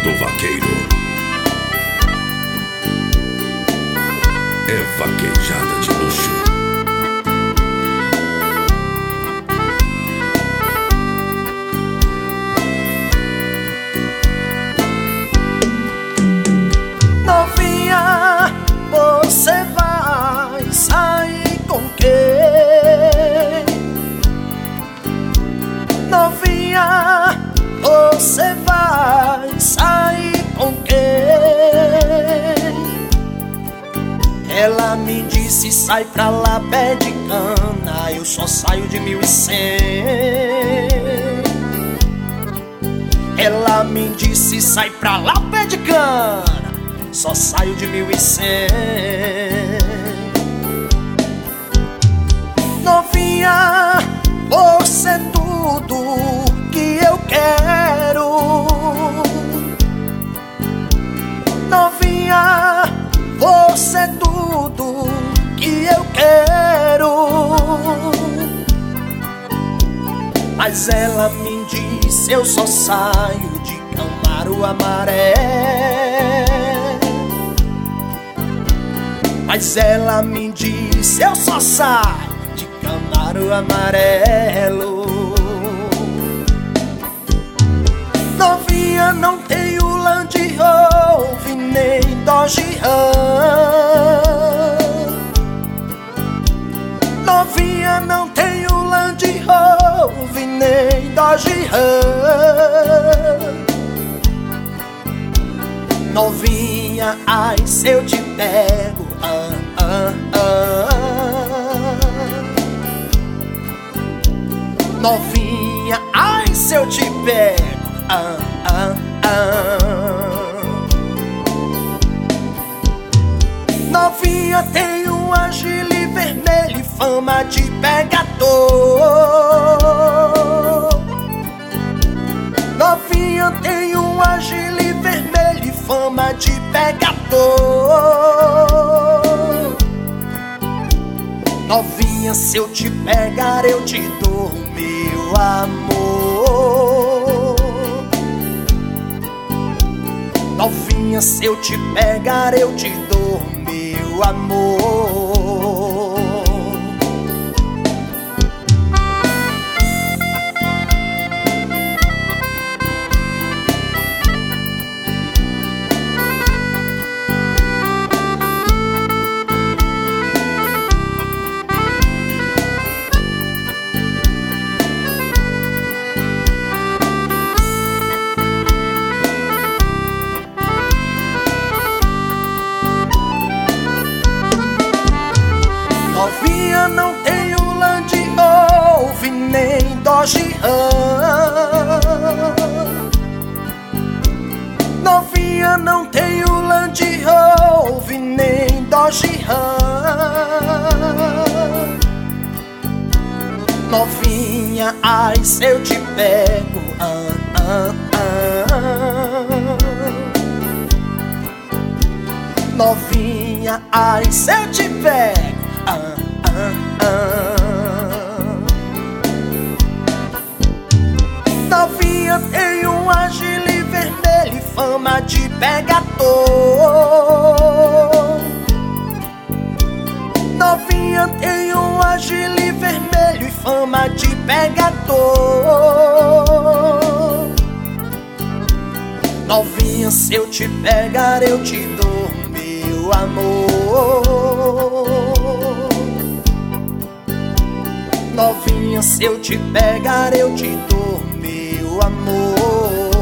do vaqueiro é vaquejada de luxo. Novinha, você vai sair com quem? Novinha, você vai sair com quem? Ela me disse, sai pra lá, pé de cana, eu só saio de 1.100. Ela me disse, sai pra lá, pé de cana, só saio de 1.100. Novinha, você é tudo que eu quero. Novinha, você é tudo que eu quero. Mas ela me disse, eu só saio de Camaro amarelo. Mas ela me disse, eu só saio de Camaro amarelo. Novinha, não tenho Land Rover nem Dodge Ram. Novinha, não tenho Land Rover nem Dodge Ram. Novinha, ai se eu te pego, Novinha, ai se eu te pego, Novinha, tem um agile vermelho e fama de pegador. Novinha, tem um agile vermelho e fama de pegador. Novinha, se eu te pegar, eu te dou meu amor. Novinha, se eu te pegar, eu te dou meu amor. Novinha, não tenho Land Rover nem Dodge Ram. Novinha, não tenho Land Rover nem Dodge Ram. Novinha, ai se eu te pego, Novinha, ai se eu te pego, Novinha, tem um agile vermelho e fama de pegador. Novinha, tem um agile vermelho e fama de pegador. Novinha, se eu te pegar, eu te dou meu amor. Novinha, se eu te pegar, eu te dou meu amor.